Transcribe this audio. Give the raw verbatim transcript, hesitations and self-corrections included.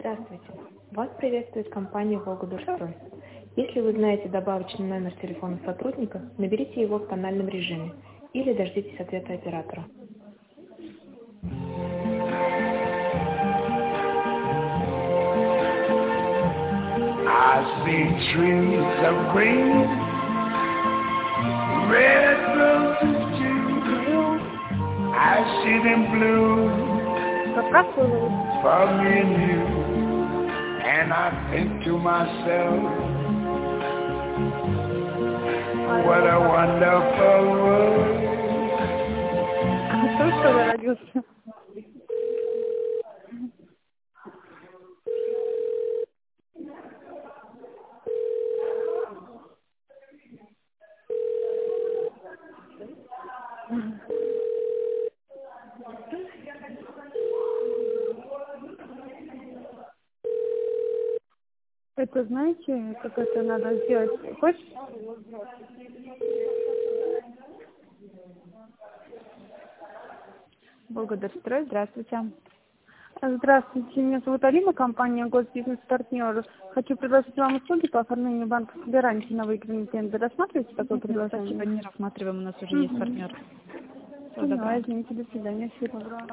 Здравствуйте. Вас приветствует компания «Волгодорстрой». Если вы знаете добавочный номер телефона сотрудника, наберите его в тональном режиме или дождитесь ответа оператора. I see trees of green, red roses too. I see them blue for me and you. And I think to myself, what a wonderful world. Кто что ли родился? Это знаете, как это надо сделать? Хочешь? Волгодорстрой, здравствуйте. Здравствуйте, меня зовут Алина, компания «Госбизнес-партнер». Хочу предложить вам услуги по оформлению банковской гарантии на выигранный тендер. Рассматриваете такое предложение? Спасибо, не рассматриваем, у нас уже есть партнер. Всего доброго. Извините, до свидания, всего доброго.